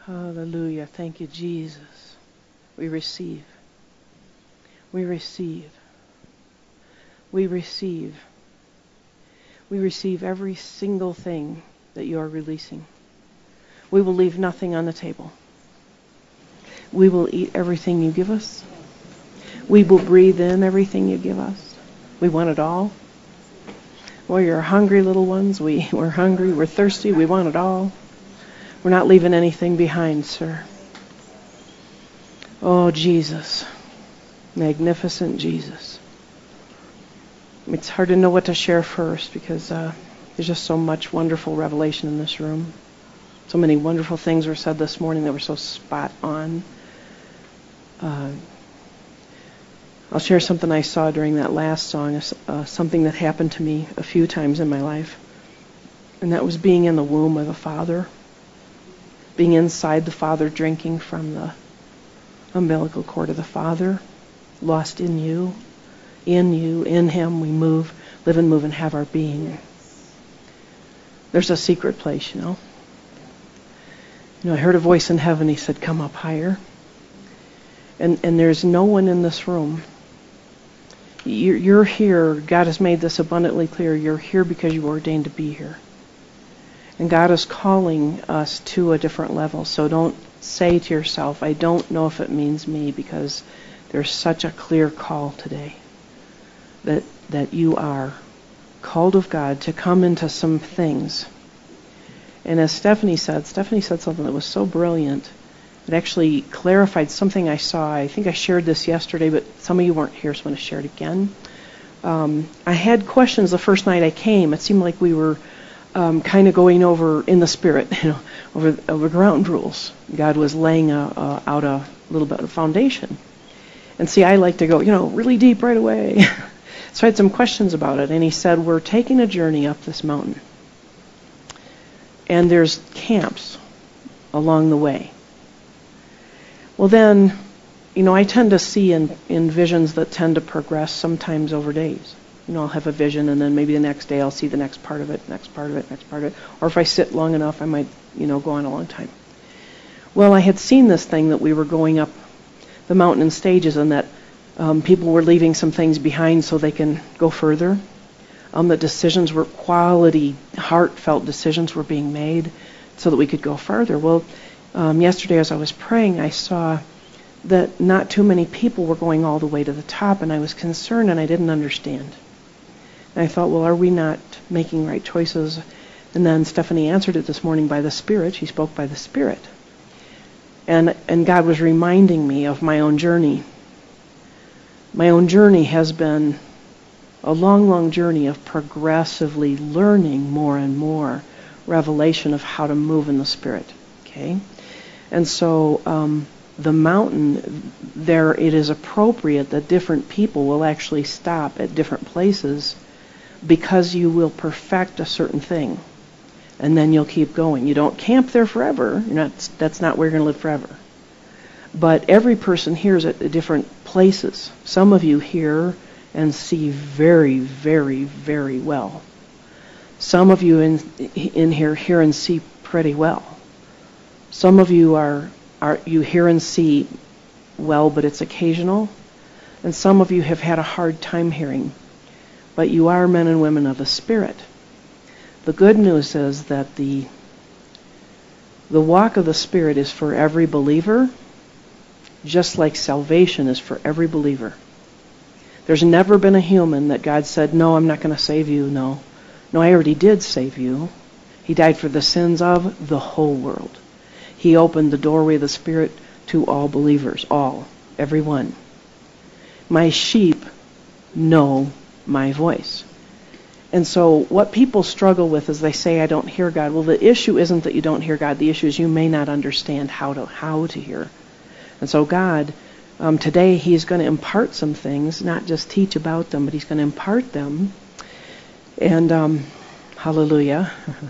Hallelujah. Thank you, Jesus. We receive. We receive. We receive. We receive every single thing that you are releasing. We will leave nothing on the table. We will eat everything you give us. We will breathe in everything you give us. We want it all. We're hungry little ones. We're hungry. We're thirsty. We want it all. We're not leaving anything behind, sir. Oh, Jesus. Magnificent Jesus. It's hard to know what to share first because there's just so much wonderful revelation in this room. So many wonderful things were said this morning that were so spot on. I'll share something I saw during that last song, something that happened to me a few times in my life. And that was being in the womb of the Father. Being inside the Father, drinking from the umbilical cord of the Father. Lost in you, in Him we move, live and move and have our being. There's a secret place, you know. I heard a voice in heaven. He said, come up higher. And there's no one in this room. You're here. God has made this abundantly clear. You're here because you were ordained to be here. And God is calling us to a different level. So don't say to yourself, I don't know if it means me, because there's such a clear call today that you are called of God to come into some things. And as Stephanie said something that was so brilliant. It actually clarified something I saw. I think I shared this yesterday, but some of you weren't here, so I'm going to share it again. I had questions the first night I came. It seemed like we were kind of going over in the spirit, over ground rules. God was laying out a little bit of foundation. And see, I like to go, really deep right away. So I had some questions about it. And he said, we're taking a journey up this mountain. And there's camps along the way. Well then, I tend to see in visions that tend to progress sometimes over days. I'll have a vision and then maybe the next day I'll see the next part of it. Or if I sit long enough, I might, go on a long time. Well, I had seen this thing that we were going up the mountain in stages and that people were leaving some things behind so they can go further. The decisions were quality, heartfelt decisions were being made so that we could go further. Well, yesterday as I was praying, I saw that not too many people were going all the way to the top, and I was concerned and I didn't understand. And I thought, well, are we not making right choices? And then Stephanie answered it this morning by the Spirit. She spoke by the Spirit. And God was reminding me of my own journey. My own journey has been a long, long journey of progressively learning more and more revelation of how to move in the Spirit. Okay? And so the mountain, there it is appropriate that different people will actually stop at different places because you will perfect a certain thing. And then you'll keep going. You don't camp there forever. That's not where you're going to live forever. But every person here is at different places. Some of you hear and see very, very, very well. Some of you in here hear and see pretty well. Some of you you hear and see well, but it's occasional. And some of you have had a hard time hearing. But you are men and women of the Spirit. The good news is that the walk of the Spirit is for every believer, just like salvation is for every believer. There's never been a human that God said, no, I'm not going to save you. No, I already did save you. He died for the sins of the whole world. He opened the doorway of the Spirit to all believers, all, every one. My sheep know my voice. And so what people struggle with is they say, I don't hear God. Well, the issue isn't that you don't hear God. The issue is you may not understand how to hear. And so God, today He's going to impart some things, not just teach about them, but He's going to impart them. And hallelujah.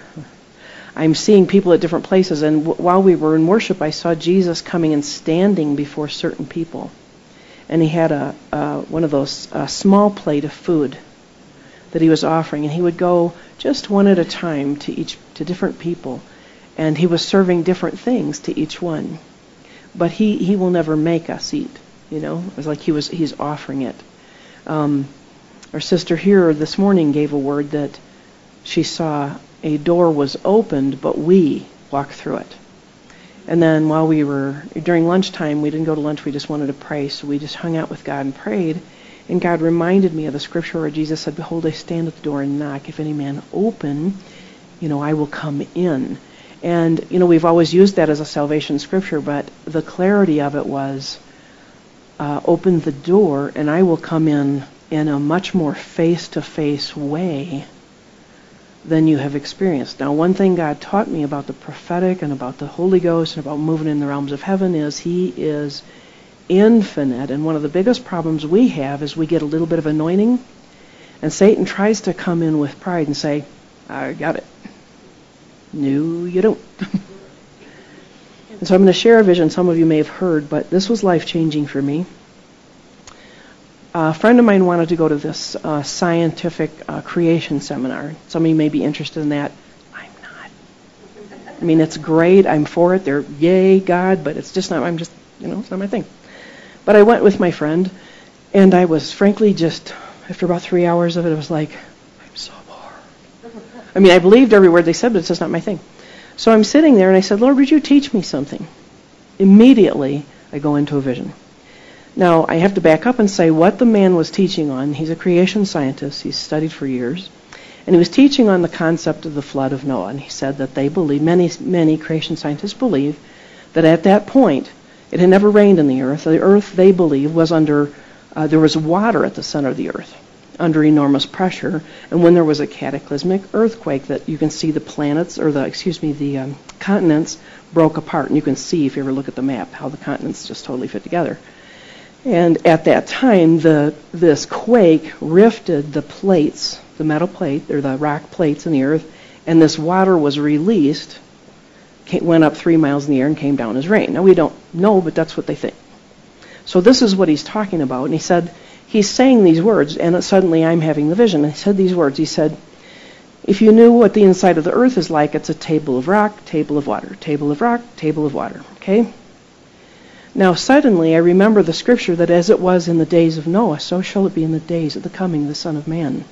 I'm seeing people at different places. And while we were in worship, I saw Jesus coming and standing before certain people. And He had one of those small plate of food that He was offering, and He would go just one at a time to different people, And he was serving different things to each one. But he will never make us eat, It was like he's offering it. Our sister here this morning gave a word that she saw a door was opened, but we walked through it. And then while during lunchtime, we didn't go to lunch, we just wanted to pray, so we just hung out with God and prayed. And God reminded me of the scripture where Jesus said, "Behold, I stand at the door and knock. If any man open, I will come in." And, we've always used that as a salvation scripture, but the clarity of it was, open the door and I will come in a much more face-to-face way than you have experienced. Now, one thing God taught me about the prophetic and about the Holy Ghost and about moving in the realms of heaven is He is infinite. And one of the biggest problems we have is we get a little bit of anointing, and Satan tries to come in with pride and say, "I got it." No, you don't. And so I'm going to share a vision some of you may have heard, but this was life-changing for me. A friend of mine wanted to go to this scientific creation seminar. Some of you may be interested in that. I'm not. I mean, it's great. I'm for it. They're, yay, God, but it's just not, it's not my thing. But I went with my friend, and I was frankly just, after about 3 hours of it, I was like, I'm so bored. I mean, I believed every word they said, but it's just not my thing. So I'm sitting there, and I said, "Lord, would you teach me something?" Immediately, I go into a vision. Now, I have to back up and say what the man was teaching on. He's a creation scientist. He's studied for years. And he was teaching on the concept of the flood of Noah. And he said that they believe, many creation scientists believe, that at that point, it had never rained in the earth. The earth, they believe, was there was water at the center of the earth, under enormous pressure. And when there was a cataclysmic earthquake, that you can see the planets, or the continents broke apart. And you can see, if you ever look at the map, how the continents just totally fit together. And at that time, this quake rifted the plates, the metal plate, or the rock plates in the earth, and this water was released, went up 3 miles in the air and came down as rain. Now, we don't know, but that's what they think. So this is what he's talking about. And he said, he's saying these words, and suddenly I'm having the vision. And he said these words. He said, "If you knew what the inside of the earth is like, it's a table of rock, table of water, table of rock, table of water." Okay? Now, suddenly, I remember the scripture that as it was in the days of Noah, so shall it be in the days of the coming of the Son of Man.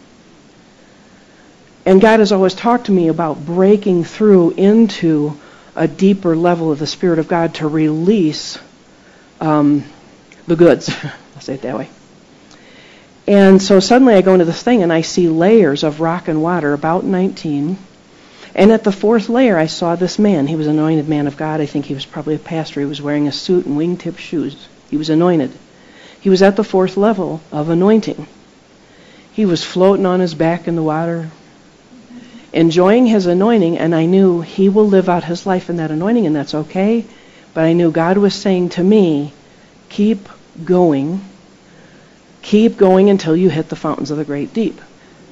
And God has always talked to me about breaking through into a deeper level of the Spirit of God to release the goods. I'll say it that way. And so suddenly I go into this thing and I see layers of rock and water, about 19. And at the fourth layer, I saw this man. He was an anointed man of God. I think he was probably a pastor. He was wearing a suit and wingtip shoes. He was anointed. He was at the fourth level of anointing. He was floating on his back in the water, enjoying his anointing, and I knew he will live out his life in that anointing, and that's okay. But I knew God was saying to me, keep going until you hit the fountains of the great deep.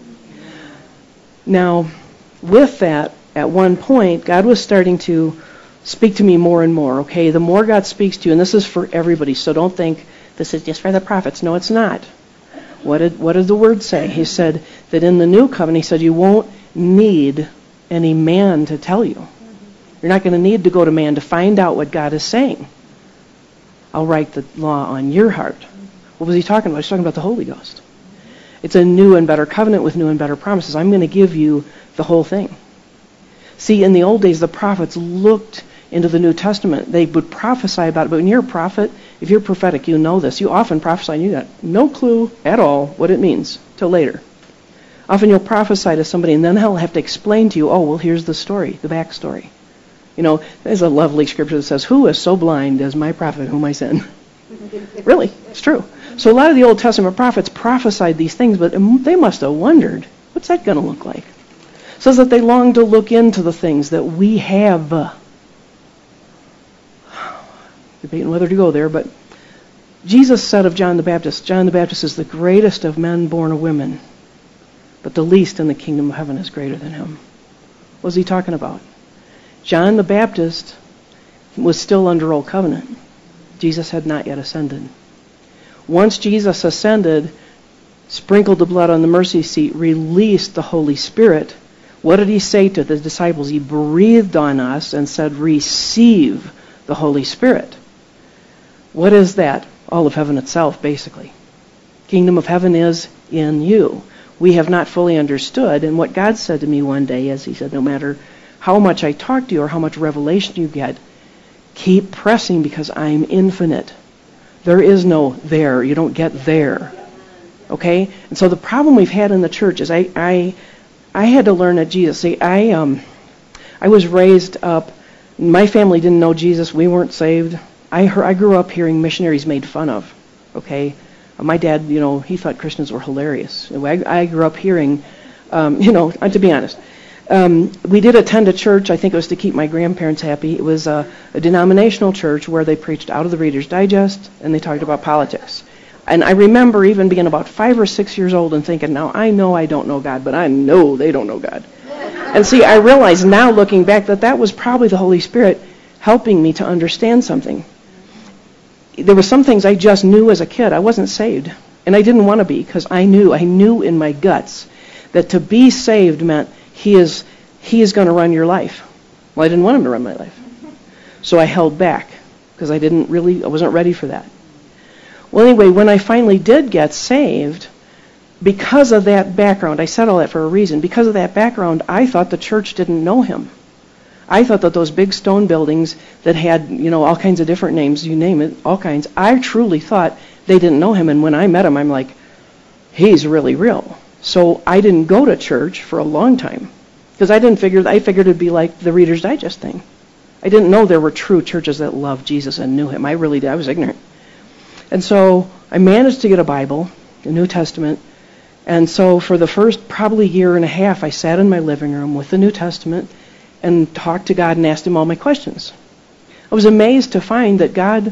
Now, with that, at one point, God was starting to speak to me more and more, okay? The more God speaks to you, and this is for everybody, so don't think this is just for the prophets. No, it's not. What did the Word say? He said that in the new covenant, He said you won't need any man to tell you. You're not going to need to go to man to find out what God is saying. I'll write the law on your heart. What was He talking about? He's talking about the Holy Ghost. It's a new and better covenant with new and better promises. I'm going to give you the whole thing. See, in the old days, the prophets looked into the New Testament. They would prophesy about it. But when you're a prophet, if you're prophetic, you know this. You often prophesy and you got no clue at all what it means till later. Often you'll prophesy to somebody and then they'll have to explain to you, oh, well, here's the story, the backstory. There's a lovely scripture that says, "Who is so blind as my prophet whom I send?" Really, it's true. So a lot of the Old Testament prophets prophesied these things, but they must have wondered, what's that going to look like? It says that they longed to look into the things that we have. Debating whether to go there, but Jesus said of John the Baptist is the greatest of men born of women, but the least in the kingdom of heaven is greater than him. What was he talking about? John the Baptist was still under Old Covenant. Jesus had not yet ascended. Once Jesus ascended, sprinkled the blood on the mercy seat, released the Holy Spirit, What did he say to the disciples? He breathed on us and said, receive the Holy Spirit. What is that? All of heaven itself, basically. Kingdom of heaven is in you. We have not fully understood, and what God said to me one day is, he said, no matter how much I talk to you or how much revelation you get, keep pressing because I'm infinite. There is no there. You don't get there. Okay? And so the problem we've had in the church is I had to learn that Jesus. See, I was raised up. My family didn't know Jesus. We weren't saved. I grew up hearing missionaries made fun of. Okay? My dad, he thought Christians were hilarious. I grew up hearing, to be honest. We did attend a church. I think it was to keep my grandparents happy. It was a denominational church where they preached out of the Reader's Digest and they talked about politics. And I remember even being about 5 or 6 years old and thinking, now I know I don't know God, but I know they don't know God. And see, I realize now looking back that was probably the Holy Spirit helping me to understand something. There were some things I just knew as a kid. I wasn't saved. And I didn't want to be because I knew in my guts that to be saved meant He is going to run your life. Well, I didn't want Him to run my life. So I held back because I wasn't ready for that. Well, anyway, when I finally did get saved, because of that background, I said all that for a reason. Because of that background, I thought the church didn't know Him. I thought that those big stone buildings that had, all kinds of different names, you name it, all kinds, I truly thought they didn't know Him. And when I met Him, I'm like, He's really real. So I didn't go to church for a long time because I figured it'd be like the Reader's Digest thing. I didn't know there were true churches that loved Jesus and knew Him. I really did. I was ignorant. And so I managed to get a Bible, the New Testament. And so for the first probably year and a half, I sat in my living room with the New Testament and talked to God and asked Him all my questions. I was amazed to find that God,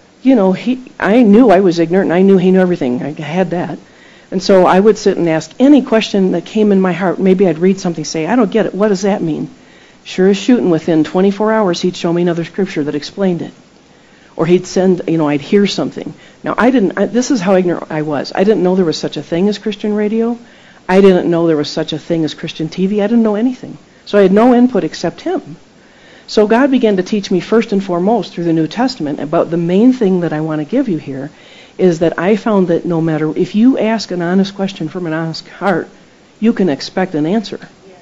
I knew I was ignorant and I knew He knew everything. I had that. And so I would sit and ask any question that came in my heart. Maybe I'd read something, say, I don't get it. What does that mean? Sure as shooting, within 24 hours, He'd show me another scripture that explained it. Or He'd send, I'd hear something. Now, this is how ignorant I was. I didn't know there was such a thing as Christian radio. I didn't know there was such a thing as Christian TV. I didn't know anything. So I had no input except Him. So God began to teach me first and foremost through the New Testament about the main thing that I want to give you here is that I found that no matter, if you ask an honest question from an honest heart, you can expect an answer.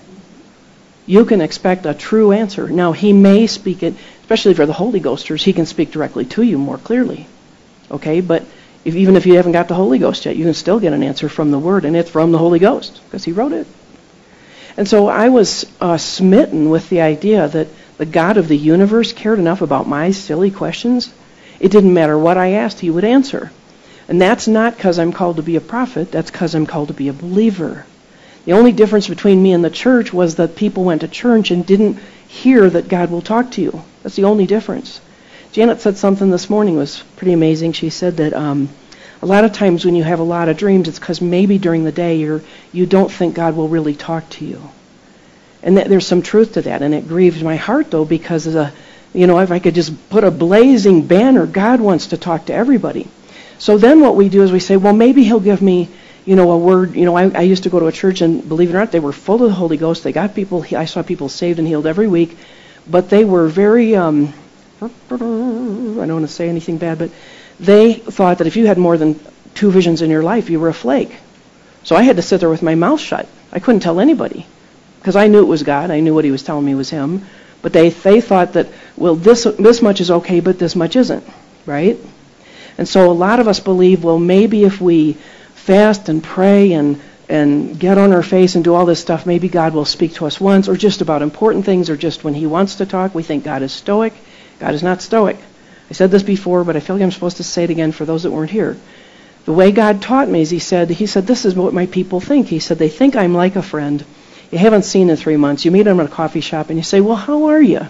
You can expect a true answer. Now, He may speak it, especially for the Holy Ghosters, He can speak directly to you more clearly. Okay, but even if you haven't got the Holy Ghost yet, you can still get an answer from the Word, and it's from the Holy Ghost, because He wrote it. And so I was smitten with the idea that the God of the universe cared enough about my silly questions. It didn't matter what I asked, He would answer. And that's not because I'm called to be a prophet, that's because I'm called to be a believer. The only difference between me and the church was that people went to church and didn't hear that God will talk to you. That's the only difference. Janet said something this morning was pretty amazing. She said that a lot of times when you have a lot of dreams, it's because maybe during the day you don't think God will really talk to you. And there's some truth to that. And it grieves my heart, though, because if I could just put a blazing banner, God wants to talk to everybody. So then what we do is we say, well, maybe He'll give me, a word. I used to go to a church, and believe it or not, they were full of the Holy Ghost. They got people, I saw people saved and healed every week. But they were very, I don't want to say anything bad, but they thought that if you had more than 2 visions in your life, you were a flake. So I had to sit there with my mouth shut. I couldn't tell anybody because I knew it was God. I knew what He was telling me was Him. But they thought that, well, this much is okay, but this much isn't, right? And so a lot of us believe, well, maybe if we fast and pray and get on our face and do all this stuff, maybe God will speak to us once, or just about important things, or just when He wants to talk. We think God is stoic. God is not stoic. I said this before, but I feel like I'm supposed to say it again for those that weren't here. The way God taught me is He said, this is what my people think. He said, they think I'm like a friend you haven't seen in 3 months. You meet them at a coffee shop and you say, well, how are you?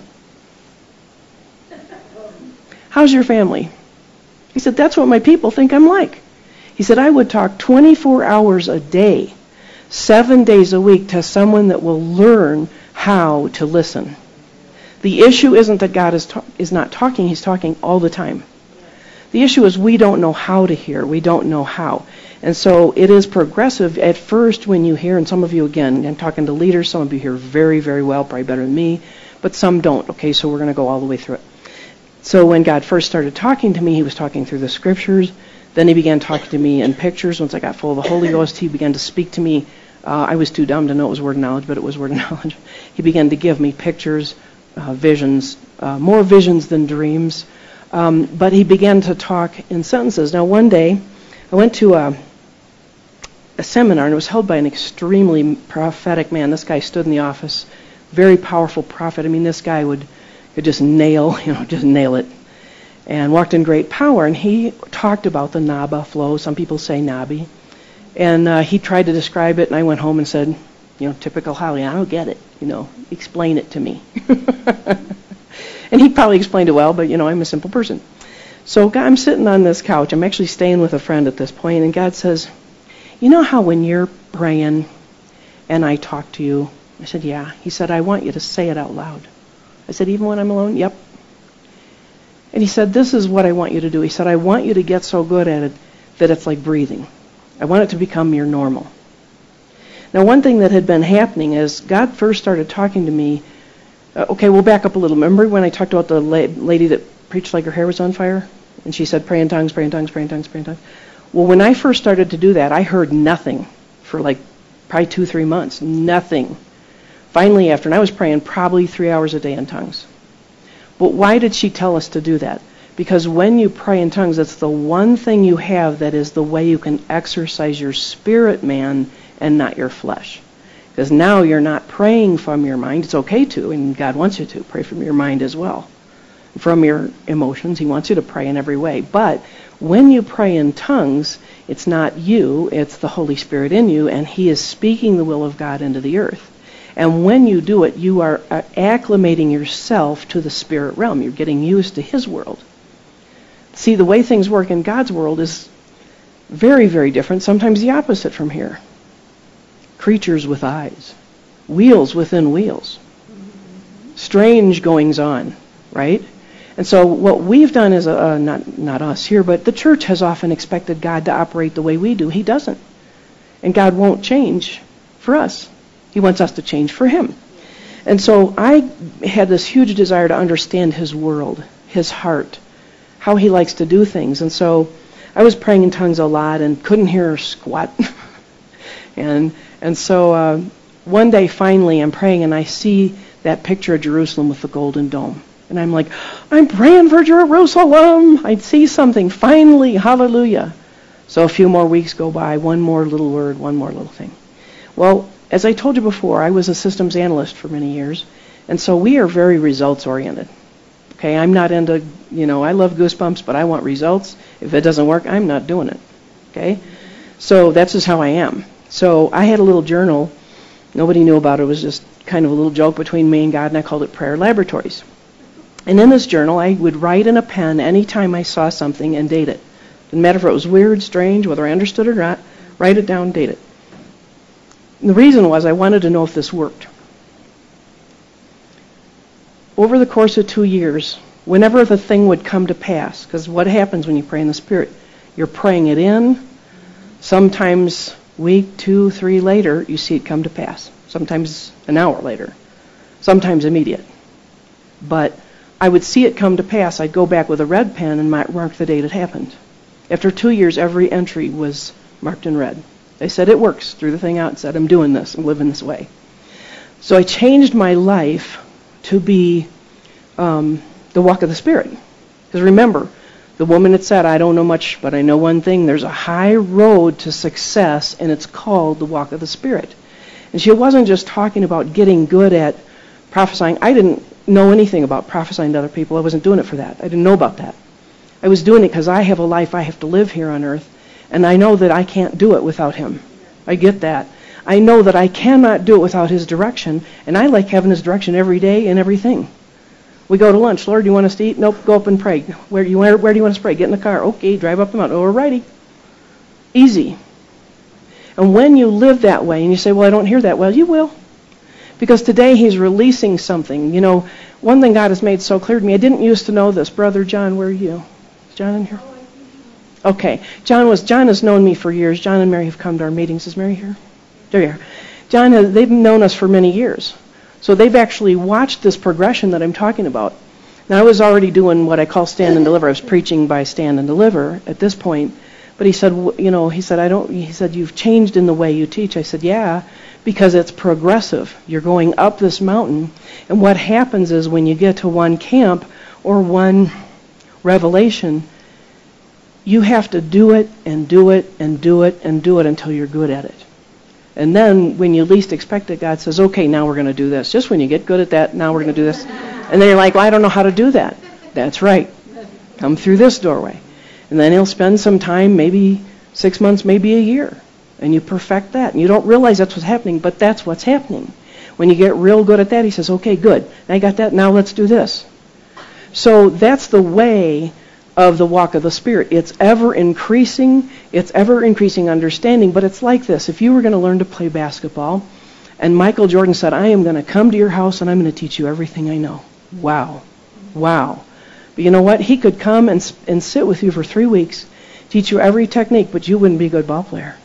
How's your family? He said, that's what my people think I'm like. He said, I would talk 24 hours a day, 7 days a week to someone that will learn how to listen. The issue isn't that God is not talking. He's talking all the time. The issue is we don't know how to hear. We don't know how. And so it is progressive. At first when you hear, and some of you, again, I'm talking to leaders, some of you hear very, very well, probably better than me, but some don't. Okay, so we're going to go all the way through it. So when God first started talking to me, he was talking through the scriptures. Then he began talking to me in pictures. Once I got full of the Holy Ghost, he began to speak to me. I was too dumb to know it was word of knowledge, but it was word of knowledge. He began to give me pictures, visions, more visions than dreams. But he began to talk in sentences. Now, one day, I went to a seminar, and it was held by an extremely prophetic man. This guy stood in the office, very powerful prophet. I mean, this guy could just nail it, and walked in great power. And he talked about the Naba flow. Some people say Nabi. And he tried to describe it, and I went home and said, typical Holly, I don't get it. Explain it to me. And he probably explained it well, but, I'm a simple person. So I'm sitting on this couch. I'm actually staying with a friend at this point, and God says, you know how when you're praying and I talk to you? I said, yeah. He said, I want you to say it out loud. I said, even when I'm alone? Yep. And he said, this is what I want you to do. He said, I want you to get so good at it that it's like breathing. I want it to become your normal. Now, one thing that had been happening is God first started talking to me. Okay, we'll back up a little. Remember when I talked about the lady that preached like her hair was on fire? And she said, pray in tongues, pray in tongues, pray in tongues, pray in tongues. Well, when I first started to do that, I heard nothing for probably 2-3 months. Nothing. Finally, and I was praying probably 3 hours a day in tongues. But why did she tell us to do that? Because when you pray in tongues, it's the one thing you have that is the way you can exercise your spirit man and not your flesh. Because now you're not praying from your mind. It's okay to, and God wants you to pray from your mind as well. From your emotions, he wants you to pray in every way. But when you pray in tongues, it's not you, it's the Holy Spirit in you, and he is speaking the will of God into the earth. And when you do it, you are acclimating yourself to the spirit realm. You're getting used to his world. See, the way things work in God's world is very, very different, sometimes the opposite from here. Creatures with eyes, wheels within wheels, strange goings on, right? And so what we've done is, not us here, but the church has often expected God to operate the way we do. He doesn't. And God won't change for us. He wants us to change for him. And so I had this huge desire to understand his world, his heart, how he likes to do things. And so I was praying in tongues a lot and couldn't hear squat. and so one day finally I'm praying and I see that picture of Jerusalem with the golden dome. And I'm like, I'm praying for Jerusalem. I'd see something. Finally, hallelujah. So a few more weeks go by, one more little word, one more little thing. Well, as I told you before, I was a systems analyst for many years. And so we are very results oriented. Okay, I'm not into, I love goosebumps, but I want results. If it doesn't work, I'm not doing it. Okay? So that's just how I am. So I had a little journal. Nobody knew about it. It was just kind of a little joke between me and God, and I called it Prayer Laboratories. And in this journal, I would write in a pen anytime I saw something and date it. Didn't matter if it was weird, strange, whether I understood it or not. Write it down, date it. And the reason was I wanted to know if this worked. Over the course of 2 years, whenever the thing would come to pass, because what happens when you pray in the Spirit? You're praying it in. Sometimes week, 2, 3 later, you see it come to pass. Sometimes an hour later. Sometimes immediate. But I would see it come to pass. I'd go back with a red pen and mark the date it happened. After 2 years, every entry was marked in red. They said it works. Threw the thing out and said, I'm doing this. I'm living this way. So I changed my life to be the walk of the Spirit. Because remember, the woman had said, I don't know much, but I know one thing. There's a high road to success, and it's called the walk of the Spirit. And she wasn't just talking about getting good at prophesying. I didn't know anything about prophesying to other people. I wasn't doing it for that. I didn't know about that. I was doing it because I have a life I have to live here on earth, and I know that I can't do it without him. I get that. I know that I cannot do it without his direction, and I like having his direction every day in everything. We go to lunch. Lord, do you want us to eat? Nope, go up and pray. Where do you want us to pray? Get in the car. Okay, drive up the mountain. All righty. Easy. And when you live that way, and you say, well, I don't hear that well, you will. Because today he's releasing something. One thing God has made so clear to me, I didn't used to know this. Brother John, where are you? Is John in here? Okay. John has known me for years. John and Mary have come to our meetings. Is Mary here? There you are. They've known us for many years. So they've actually watched this progression that I'm talking about. Now, I was already doing what I call stand and deliver. I was preaching by stand and deliver at this point. But he said, he said, you've changed in the way you teach. I said, yeah, because it's progressive. You're going up this mountain. And what happens is when you get to one camp or one revelation, you have to do it and do it and do it and do it until you're good at it. And then when you least expect it, God says, okay, now we're going to do this. Just when you get good at that, now we're going to do this. And then you're like, well, I don't know how to do that. That's right. Come through this doorway. And then he'll spend some time, maybe 6 months, maybe a year. And you perfect that. And you don't realize that's what's happening, but that's what's happening. When you get real good at that, he says, okay, good. I got that. Now let's do this. So that's the way of the walk of the Spirit. It's ever increasing. It's ever increasing understanding. But it's like this. If you were going to learn to play basketball, and Michael Jordan said, I am going to come to your house and I'm going to teach you everything I know. Wow. Wow. But you know what? He could come and sit with you for 3 weeks, teach you every technique, but you wouldn't be a good ball player.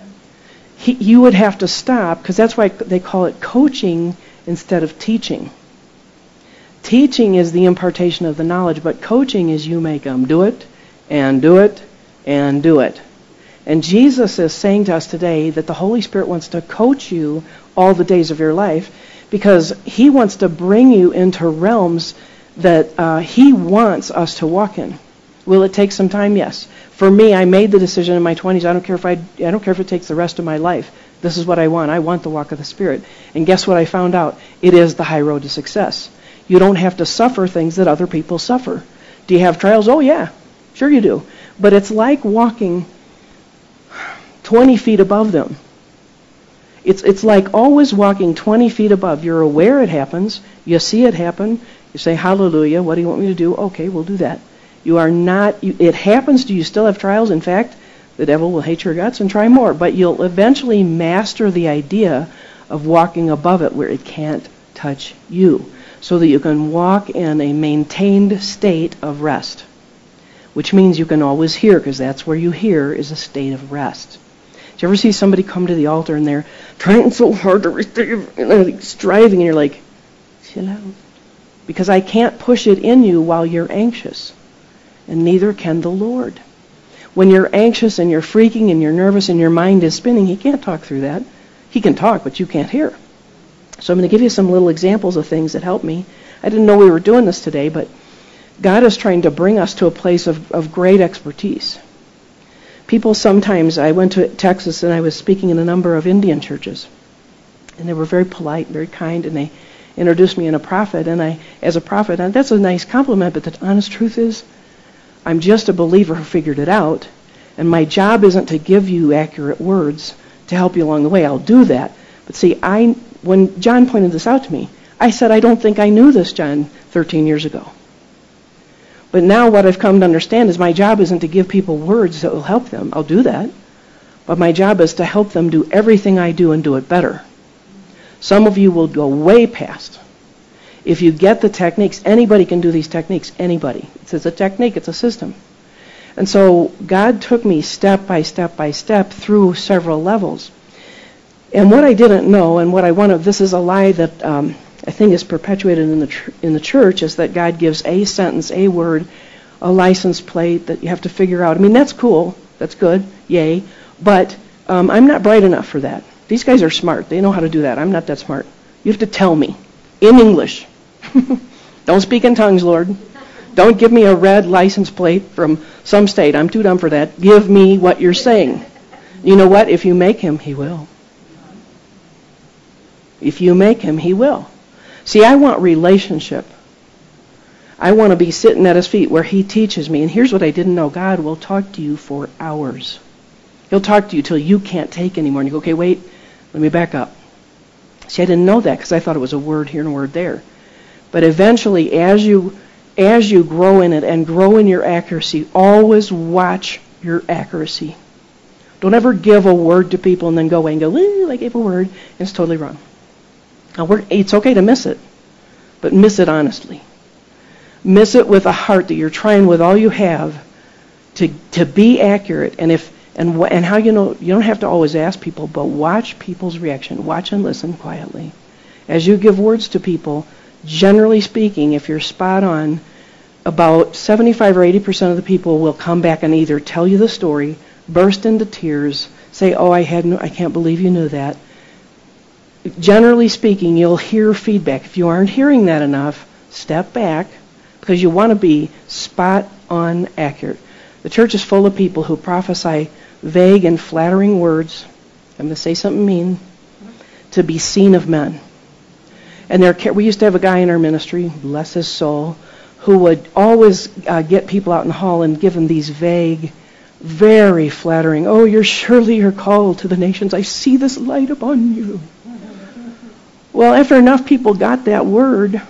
You would have to stop, because that's why they call it coaching instead of teaching. Teaching is the impartation of the knowledge, but coaching is you make them do it, and do it, and do it. And Jesus is saying to us today that the Holy Spirit wants to coach you all the days of your life, because he wants to bring you into realms that he wants us to walk in. Will it take some time? Yes. For me, I made the decision in my 20s. I don't care if it takes the rest of my life. This is what I want. I want the walk of the Spirit. And guess what I found out? It is the high road to success. You don't have to suffer things that other people suffer. Do you have trials? Oh, yeah. Sure you do. But it's like walking 20 feet above them. It's like always walking 20 feet above. You're aware it happens. You see it happen. You say, hallelujah, what do you want me to do? Okay, we'll do that. You are not, it happens. Do you still have trials? In fact, the devil will hate your guts and try more. But you'll eventually master the idea of walking above it where it can't touch you, so that you can walk in a maintained state of rest, which means you can always hear, because that's where you hear is a state of rest. Do you ever see somebody come to the altar and they're trying so hard to receive, and they're striving, and you're like, chill out. Because I can't push it in you while you're anxious. And neither can the Lord. When you're anxious and you're freaking and you're nervous and your mind is spinning, he can't talk through that. He can talk, but you can't hear. So I'm going to give you some little examples of things that help me. I didn't know we were doing this today, but God is trying to bring us to a place of great expertise. People sometimes, I went to Texas and I was speaking in a number of Indian churches. And they were very polite, very kind, and they introduced me as a prophet. And that's a nice compliment, but the honest truth is, I'm just a believer who figured it out, and my job isn't to give you accurate words to help you along the way. I'll do that. But see, when John pointed this out to me, I said, I don't think I knew this, John, 13 years ago. But now what I've come to understand is my job isn't to give people words that will help them. I'll do that. But my job is to help them do everything I do and do it better. Some of you will go way past. If you get the techniques, anybody can do these techniques, anybody. It's a technique, it's a system. And so God took me step by step by step through several levels. And what I didn't know, and what I want to, this is a lie that I think is perpetuated in the church, is that God gives a sentence, a word, a license plate that you have to figure out. I mean, that's cool, that's good, yay, but I'm not bright enough for that. These guys are smart, they know how to do that. I'm not that smart. You have to tell me, in English. Don't speak in tongues, Lord. Don't give me a red license plate from some state. I'm too dumb for that. Give me what you're saying. You know what? If you make him, he will. If you make him, he will. See, I want relationship. I want to be sitting at his feet where he teaches me. And here's what I didn't know. God will talk to you for hours. He'll talk to you till you can't take anymore. And you go, okay, wait, let me back up. See, I didn't know that because I thought it was a word here and a word there. But eventually, as you grow in it and grow in your accuracy, always watch your accuracy. Don't ever give a word to people and then go away and go, I gave a word, and it's totally wrong. Now, it's okay to miss it, but miss it honestly. Miss it with a heart that you're trying with all you have to be accurate. And how you don't have to always ask people, but watch people's reaction. Watch and listen quietly. As you give words to people, generally speaking, if you're spot on, about 75 or 80% of the people will come back and either tell you the story, burst into tears, say, "Oh, I can't believe you knew that." Generally speaking, you'll hear feedback. If you aren't hearing that enough, step back, because you want to be spot on accurate. The church is full of people who prophesy vague and flattering words, I'm going to say something mean, to be seen of men. And we used to have a guy in our ministry, bless his soul, who would always get people out in the hall and give them these vague, very flattering, "Oh, you're called to the nations. I see this light upon you." Well, after enough people got that word,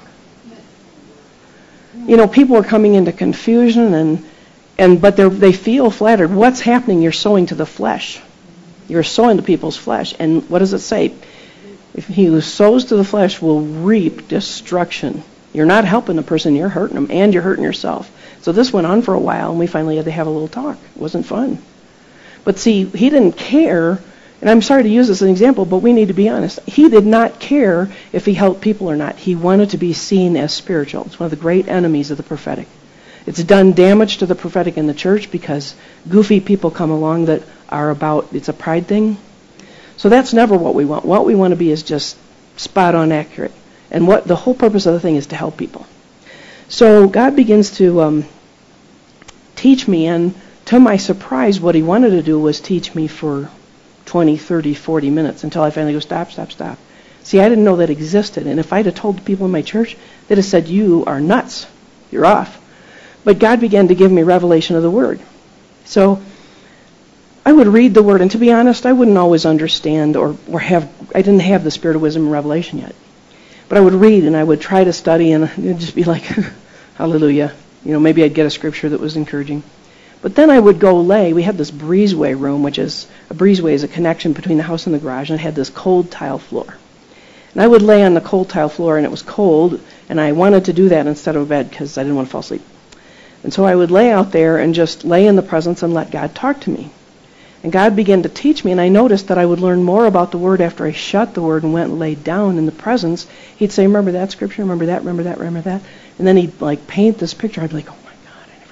people are coming into confusion but they feel flattered. What's happening? You're sowing to the flesh. You're sowing to people's flesh. And what does it say? If he who sows to the flesh will reap destruction. You're not helping the person, you're hurting them, and you're hurting yourself. So this went on for a while, and we finally had to have a little talk. It wasn't fun. But see, he didn't care, and I'm sorry to use this as an example, but we need to be honest. He did not care if he helped people or not. He wanted to be seen as spiritual. It's one of the great enemies of the prophetic. It's done damage to the prophetic in the church because goofy people come along that are it's a pride thing. So that's never what we want. What we want to be is just spot on accurate. And what the whole purpose of the thing is to help people. So God begins to teach me, and to my surprise, what he wanted to do was teach me for 20, 30, 40 minutes until I finally go, stop. See, I didn't know that existed. And if I'd have told the people in my church, they'd have said, "You are nuts. You're off." But God began to give me revelation of the Word. So I would read the Word, and to be honest, I wouldn't always understand I didn't have the spirit of wisdom and revelation yet. But I would read, and I would try to study, and it would just be like, hallelujah. Maybe I'd get a scripture that was encouraging. But then I would go lay. We had this breezeway room, a breezeway is a connection between the house and the garage, and it had this cold tile floor. And I would lay on the cold tile floor, and it was cold, and I wanted to do that instead of a bed because I didn't want to fall asleep. And so I would lay out there and just lay in the presence and let God talk to me. And God began to teach me, and I noticed that I would learn more about the Word after I shut the Word and went and laid down in the presence. He'd say, "Remember that scripture, remember that. And then he'd paint this picture. I'd be like, "Oh my God, I never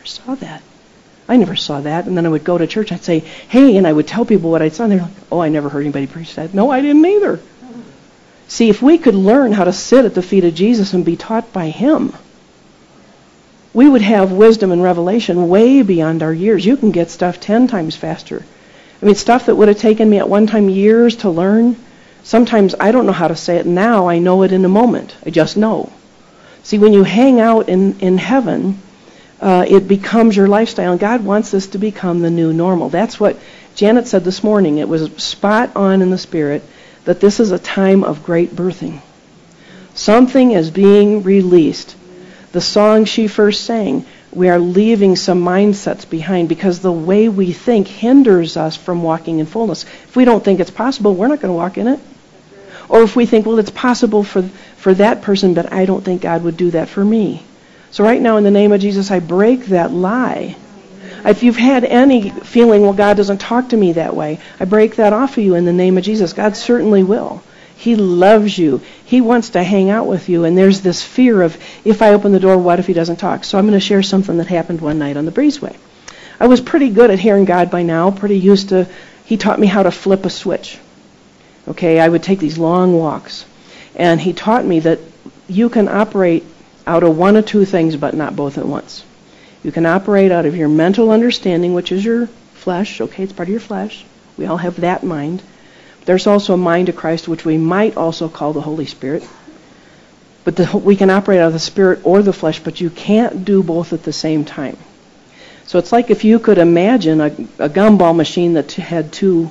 saw that. And then I would go to church, I'd say, "Hey," and I would tell people what I saw, and they're like, "Oh, I never heard anybody preach that." No, I didn't either. See, if we could learn how to sit at the feet of Jesus and be taught by him, we would have wisdom and revelation way beyond our years. You can get stuff 10 times faster. Stuff that would have taken me at one time years to learn, sometimes I don't know how to say it. Now I know it in a moment. I just know. See, when you hang out in heaven, it becomes your lifestyle. And God wants this to become the new normal. That's what Janet said this morning. It was spot on in the Spirit that this is a time of great birthing. Something is being released. The song she first sang, we are leaving some mindsets behind because the way we think hinders us from walking in fullness. If we don't think it's possible, we're not going to walk in it. Or if we think, well, it's possible for that person, but I don't think God would do that for me. So right now, in the name of Jesus, I break that lie. If you've had any feeling, well, God doesn't talk to me that way, I break that off of you in the name of Jesus. God certainly will. He loves you. He wants to hang out with you. And there's this fear of, if I open the door, what if he doesn't talk? So I'm going to share something that happened one night on the breezeway. I was pretty good at hearing God by now, pretty used to, he taught me how to flip a switch. Okay, I would take these long walks. And he taught me that you can operate out of one of two things, but not both at once. You can operate out of your mental understanding, which is your flesh. Okay, it's part of your flesh. We all have that mind. There's also a mind of Christ, which we might also call the Holy Spirit. But we can operate out of the Spirit or the flesh, but you can't do both at the same time. So it's like if you could imagine a gumball machine that had two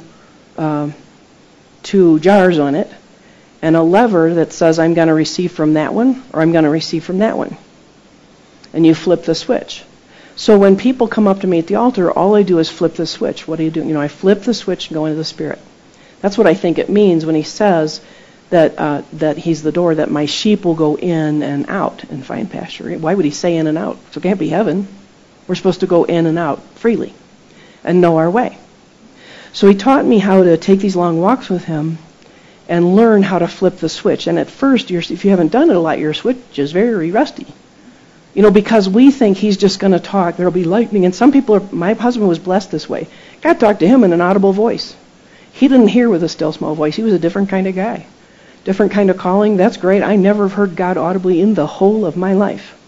jars on it, and a lever that says, I'm going to receive from that one, or I'm going to receive from that one. And you flip the switch. So when people come up to me at the altar, all I do is flip the switch. What do you do? I flip the switch and go into the Spirit. That's what I think it means when he says that he's the door, that my sheep will go in and out and find pasture. Why would he say in and out? So it can't be heaven. We're supposed to go in and out freely and know our way. So he taught me how to take these long walks with him and learn how to flip the switch. And at first, if you haven't done it a lot, your switch is very rusty. Because we think he's just going to talk. There'll be lightning. And some people my husband was blessed this way. God talked to him in an audible voice. He didn't hear with a still small voice. He was a different kind of guy. Different kind of calling. That's great. I never have heard God audibly in the whole of my life.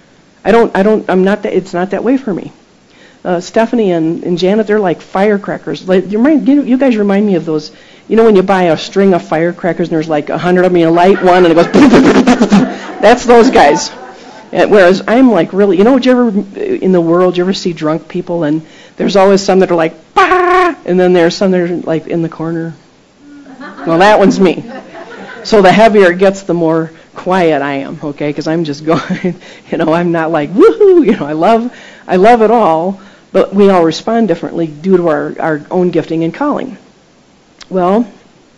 It's not that way for me. Stephanie and Janet, they're like firecrackers. You guys remind me of those, when you buy a string of firecrackers and there's like 100 of them, you light one and it goes, that's those guys. Whereas I'm like really, in the world, you ever see drunk people and there's always some that are like, bah! And then there's some that are like in the corner. Well, that one's me. So the heavier it gets, the more quiet I am, okay? Because I'm just going, I'm not like, woohoo, I love it all, but we all respond differently due to our own gifting and calling. Well,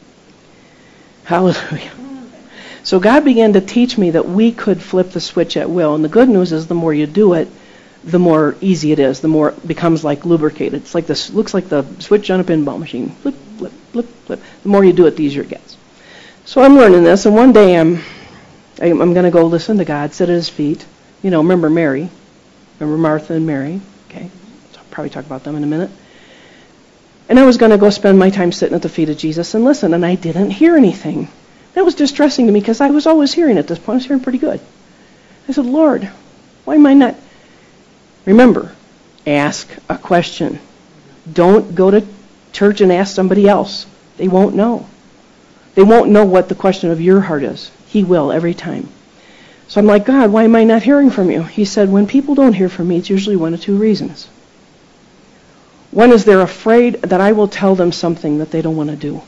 hallelujah. So God began to teach me that we could flip the switch at will. And the good news is the more you do it, the more easy it is. The more it becomes like lubricated. It's like this, looks like the switch on a pinball machine. Flip, flip, flip, flip. The more you do it, the easier it gets. So I'm learning this, and one day I'm going to go listen to God, sit at his feet. Remember Mary. Remember Martha and Mary. Okay. I'll probably talk about them in a minute. And I was going to go spend my time sitting at the feet of Jesus and listen, and I didn't hear anything. That was distressing to me because I was always hearing at this point. I was hearing pretty good. I said, Lord, why am I not? Remember, ask a question. Don't go to church and ask somebody else. They won't know. They won't know what the question of your heart is. He will every time. So I'm like, God, why am I not hearing from you? He said, when people don't hear from me, it's usually one of two reasons. One is they're afraid that I will tell them something that they don't want to do.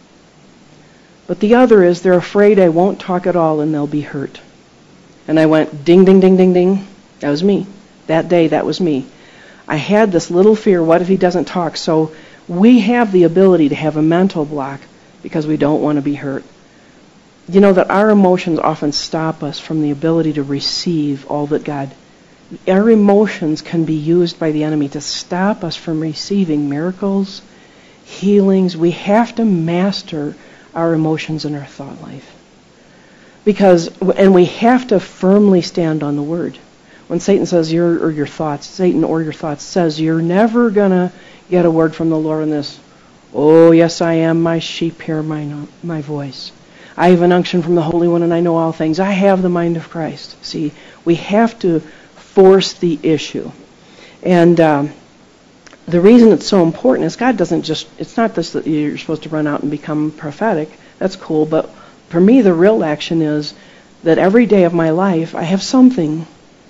But the other is they're afraid I won't talk at all and they'll be hurt. And I went, ding, ding, ding, ding, ding. That was me. That day, that was me. I had this little fear, what if he doesn't talk? So we have the ability to have a mental block because we don't want to be hurt. That our emotions often stop us from the ability to receive all that God. Our emotions can be used by the enemy to stop us from receiving miracles, healings. We have to master our emotions and our thought life. And we have to firmly stand on the word. When Satan says Satan or your thoughts says you're never going to get a word from the Lord in this. Oh, yes, I am. My sheep hear my voice. I have an unction from the Holy One and I know all things. I have the mind of Christ. See, we have to force the issue. And the reason it's so important is God doesn't it's not this that you're supposed to run out and become prophetic. That's cool. But for me, the real action is that every day of my life, I have something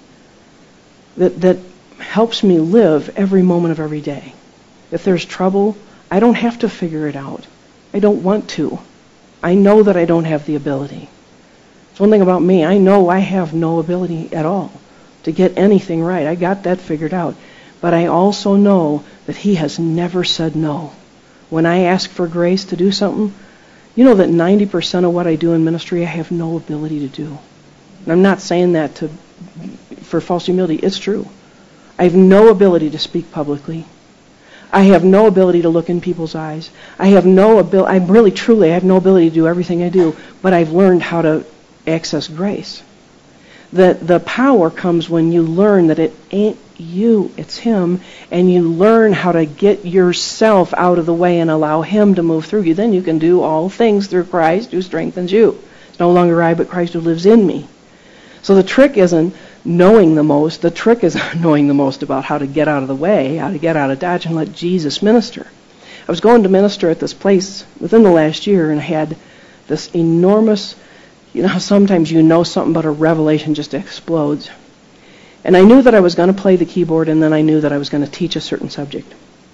that helps me live every moment of every day. If there's trouble, I don't have to figure it out. I don't want to. I know that I don't have the ability. It's one thing about me. I know I have no ability at all to get anything right. I got that figured out. But I also know that he has never said no. When I ask for grace to do something, you know that 90% of what I do in ministry, I have no ability to do. And I'm not saying that for false humility. It's true. I have no ability to speak publicly. I have no ability to look in people's eyes. I have no ability. I have no ability to do everything I do. But I've learned how to access grace. The power comes when you learn that it ain't you, it's him, and you learn how to get yourself out of the way and allow him to move through you. Then you can do all things through Christ who strengthens you. It's no longer I, but Christ who lives in me. So the trick isn't knowing the most. The trick is knowing the most about how to get out of the way, how to get out of Dodge and let Jesus minister. I was going to minister at this place within the last year and had this enormous, sometimes something about a revelation just explodes. And I knew that I was going to play the keyboard, and then I knew that I was going to teach a certain subject.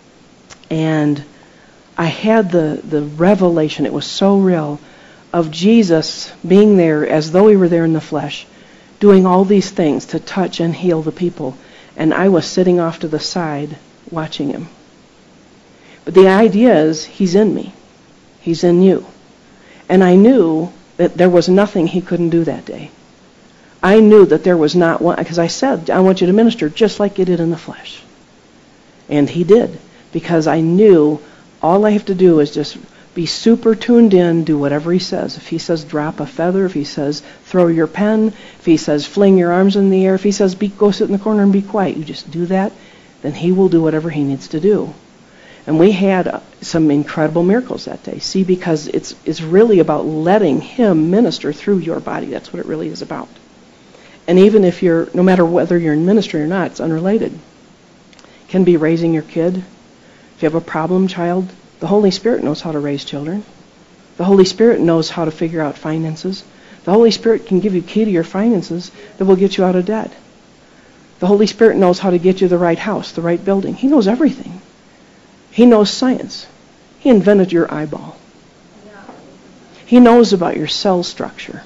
And I had the revelation, it was so real, of Jesus being there as though he were there in the flesh, doing all these things to touch and heal the people. And I was sitting off to the side watching him. But the idea is, he's in me. He's in you. And I knew that there was nothing he couldn't do that day. I knew that there was not one, because I said, I want you to minister just like you did in the flesh. And he did, because I knew all I have to do is just be super tuned in, do whatever he says. If he says drop a feather, if he says throw your pen, if he says fling your arms in the air, if he says go sit in the corner and be quiet, you just do that, then he will do whatever he needs to do. And we had some incredible miracles that day. See, because it's really about letting him minister through your body. That's what it really is about. And even if no matter whether you're in ministry or not, it's unrelated. It can be raising your kid. If you have a problem child, the Holy Spirit knows how to raise children. The Holy Spirit knows how to figure out finances. The Holy Spirit can give you key to your finances that will get you out of debt. The Holy Spirit knows how to get you the right house, the right building. He knows everything. He knows science. He invented your eyeball. He knows about your cell structure.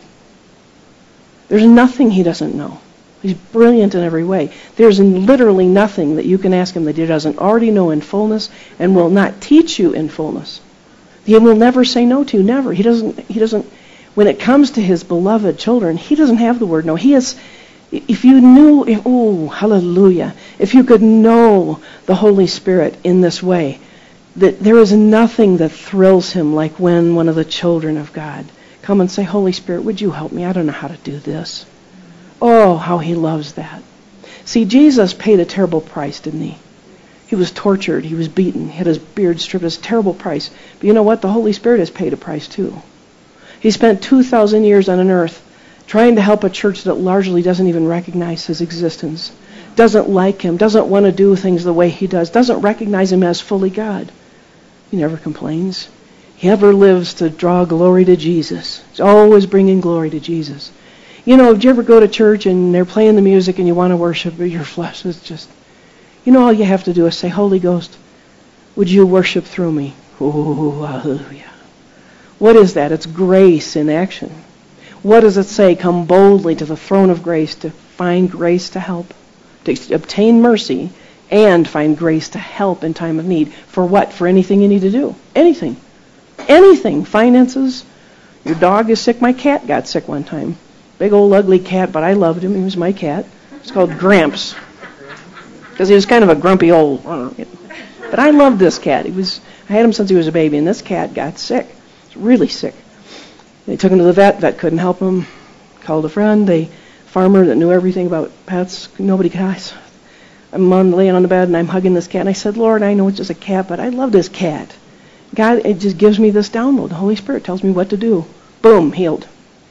There's nothing he doesn't know. He's brilliant in every way. There's literally nothing that you can ask him that he doesn't already know in fullness and will not teach you in fullness. He will never say no to you, never. He doesn't, when it comes to his beloved children, he doesn't have the word no. He is, if you knew, hallelujah, if you could know the Holy Spirit in this way, that there is nothing that thrills him like when one of the children of God come and say, Holy Spirit, would you help me? I don't know how to do this. Oh, how he loves that. See, Jesus paid a terrible price, didn't he? He was tortured. He was beaten. He had his beard stripped. It was a terrible price. But you know what? The Holy Spirit has paid a price too. He spent 2,000 years on an earth trying to help a church that largely doesn't even recognize his existence, doesn't like him, doesn't want to do things the way he does, doesn't recognize him as fully God. He never complains. He ever lives to draw glory to Jesus. He's always bringing glory to Jesus. You know, did you ever go to church and they're playing the music and you want to worship, but your flesh is just, you know, all you have to do is say, Holy Ghost, would you worship through me? Oh, hallelujah. What is that? It's grace in action. What does it say? Come boldly to the throne of grace to find grace to help, to obtain mercy, and find grace to help in time of need. For what? For anything you need to do. Anything. Anything. Finances. Your dog is sick. My cat got sick one time. Big old ugly cat, but I loved him. He was my cat. It's called Gramps. Because he was kind of a grumpy old... But I loved this cat. I had him since he was a baby, and this cat got sick. He was really sick. They took him to the vet. Vet couldn't help him. Called a friend, a farmer that knew everything about pets. Nobody could. I'm laying on the bed, and I'm hugging this cat. And I said, Lord, I know it's just a cat, but I love this cat. God, it just gives me this download. The Holy Spirit tells me what to do. Boom, healed.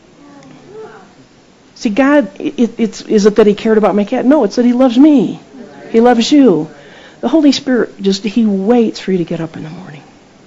See, God, is it that he cared about my cat? No, it's that he loves me. He loves you. The Holy Spirit he waits for you to get up in the morning.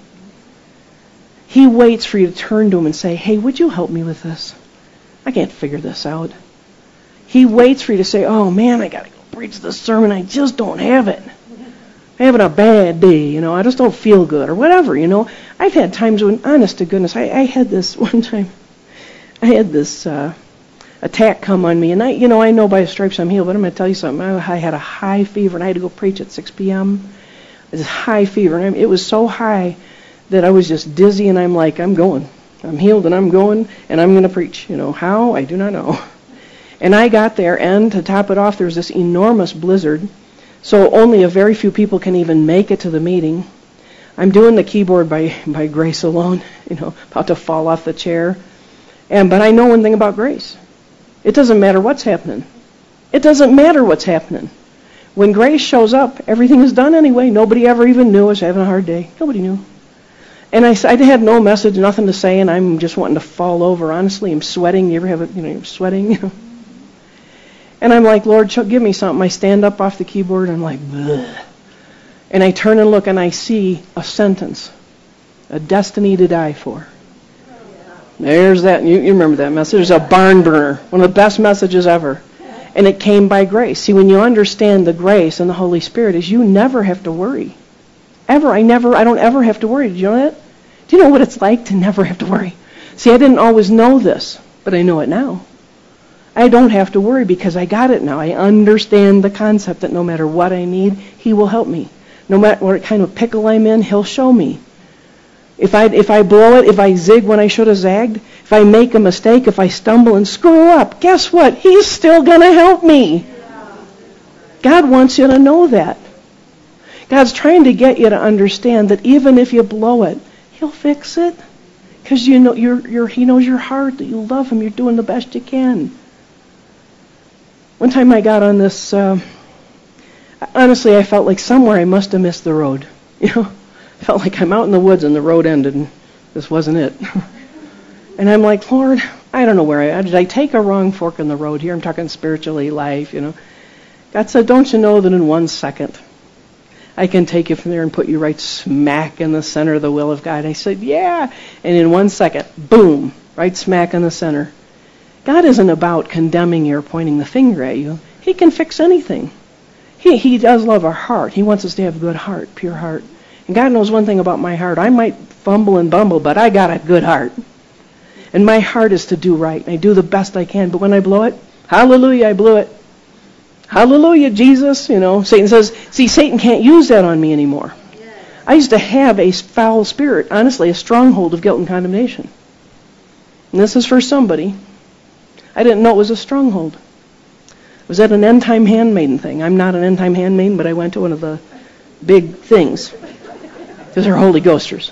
He waits for you to turn to him and say, hey, would you help me with this? I can't figure this out. He waits for you to say, oh man, I got to go preach this sermon. I just don't have it. I'm having a bad day, I just don't feel good or whatever, I've had times when, honest to goodness, I had this one time. I had this attack come on me, and I know by stripes I'm healed, but I'm going to tell you something. I had a high fever, and I had to go preach at 6 p.m. This high fever, and it was so high that I was just dizzy, and I'm like, I'm going. I'm healed, and I'm going, and I'm going to preach. How? I do not know. And I got there, and to top it off, there was this enormous blizzard, so only a very few people can even make it to the meeting. I'm doing the keyboard by grace alone, about to fall off the chair. But I know one thing about grace. It doesn't matter what's happening. It doesn't matter what's happening. When grace shows up, everything is done anyway. Nobody ever even knew I was having a hard day. Nobody knew. And I had no message, nothing to say, and I'm just wanting to fall over. Honestly, I'm sweating. You ever have it, you're sweating? And I'm like, Lord, give me something. I stand up off the keyboard, and I'm like, bleh. And I turn and look, and I see a sentence, a destiny to die for. There's that. You remember that message. It's a barn burner. One of the best messages ever. And it came by grace. See, when you understand the grace and the Holy Spirit is you never have to worry. Ever. I don't ever have to worry. Did you know that? Do you know what it's like to never have to worry? See, I didn't always know this, but I know it now. I don't have to worry because I got it now. I understand the concept that no matter what I need, he will help me. No matter what kind of pickle I'm in, he'll show me. If I blow it, if I zig when I should have zagged, if If I make a mistake, if I stumble and screw up, guess what? He's still going to help me. God wants you to know that. God's trying to get you to understand that even if you blow it, He'll fix it. Because you know, He knows your heart, that you love Him, you're doing the best you can. One time I got on this, honestly, I felt like somewhere I must have missed the road. I felt like I'm out in the woods and the road ended and this wasn't it. And I'm like, Lord, I don't know did I take a wrong fork in the road here? I'm talking spiritually, life, God said, don't you know that in 1 second I can take you from there and put you right smack in the center of the will of God? I said, yeah. And in 1 second, boom, right smack in the center. God isn't about condemning you or pointing the finger at you. He can fix anything. He does love our heart. He wants us to have a good heart, pure heart. And God knows one thing about my heart. I might fumble and bumble, but I got a good heart. And my heart is to do right. I do the best I can. But when I blow it, hallelujah, I blew it. Hallelujah, Jesus. Satan says, see, Satan can't use that on me anymore. I used to have a foul spirit, honestly, a stronghold of guilt and condemnation. And this is for somebody. I didn't know it was a stronghold. Was that an end-time handmaiden thing? I'm not an end-time handmaiden, but I went to one of the big things. Because they're Holy Ghosters.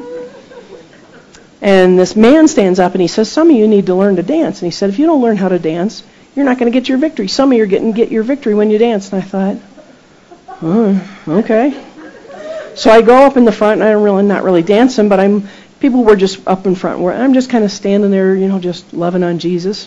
And this man stands up and he says, some of you need to learn to dance. And he said, if you don't learn how to dance, you're not going to get your victory. Some of you get your victory when you dance. And I thought, okay. So I go up in the front, and I'm not really dancing, but people were just up in front. I'm just kind of standing there, just loving on Jesus.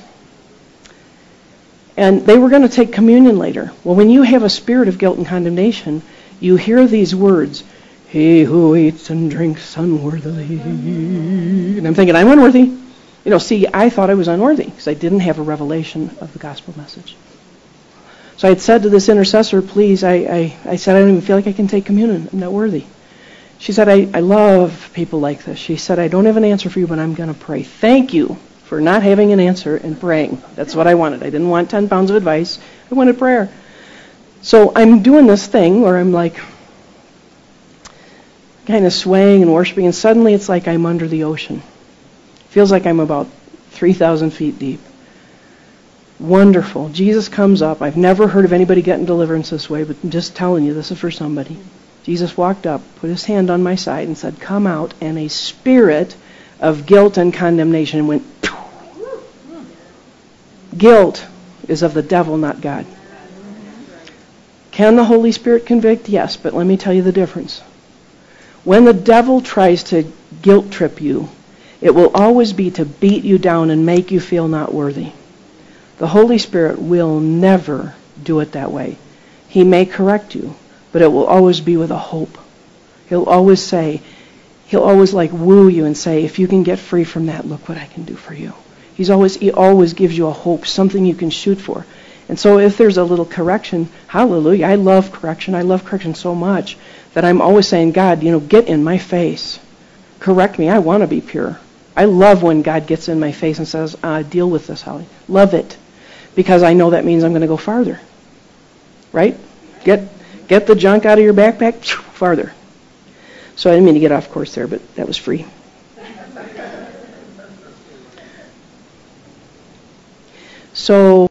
And they were going to take communion later. Well, when you have a spirit of guilt and condemnation, you hear these words, he who eats and drinks unworthily. And I'm thinking, I'm unworthy. See, I thought I was unworthy because I didn't have a revelation of the gospel message. So I had said to this intercessor, please, I said, I don't even feel like I can take communion. I'm not worthy. She said, I love people like this. She said, I don't have an answer for you, but I'm going to pray. Thank you for not having an answer and praying. That's what I wanted. I didn't want 10 pounds of advice. I wanted prayer. So I'm doing this thing where I'm like kind of swaying and worshiping, and suddenly it's like I'm under the ocean. Feels like I'm about 3,000 feet deep. Wonderful. Jesus comes up. I've never heard of anybody getting deliverance this way, but I'm just telling you, this is for somebody. Jesus walked up, put his hand on my side, and said, come out, and a spirit of guilt and condemnation went. Guilt is of the devil, not God. Can the Holy Spirit convict? Yes, but let me tell you the difference. When the devil tries to guilt trip you, it will always be to beat you down and make you feel not worthy. The Holy Spirit will never do it that way. He may correct you, but it will always be with a hope. He'll always woo you and say, if you can get free from that, look what I can do for you. He always gives you a hope, something you can shoot for. And so if there's a little correction, hallelujah, I love correction. I love correction so much that I'm always saying, God, get in my face. Correct me. I want to be pure. I love when God gets in my face and says, deal with this, Holly. Love it. Because I know that means I'm going to go farther. Right? Get the junk out of your backpack, farther. So I didn't mean to get off course there, but that was free. So